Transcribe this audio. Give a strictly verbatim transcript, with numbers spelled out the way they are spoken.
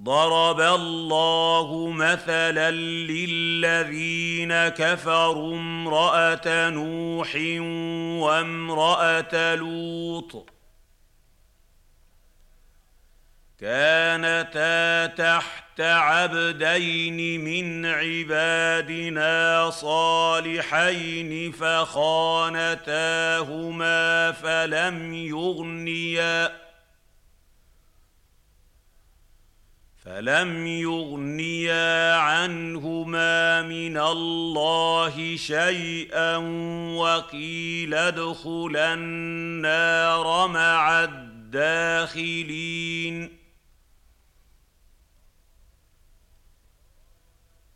ضرب الله مثلا للذين كفروا امرأة نوح وامرأة لوط كانتا تحت عبدين من عبادنا صالحين فخانتاهما فلم يغنيا فلم يغنيا عنهما من الله شيئا وقيل ادخلا النار مع الداخلين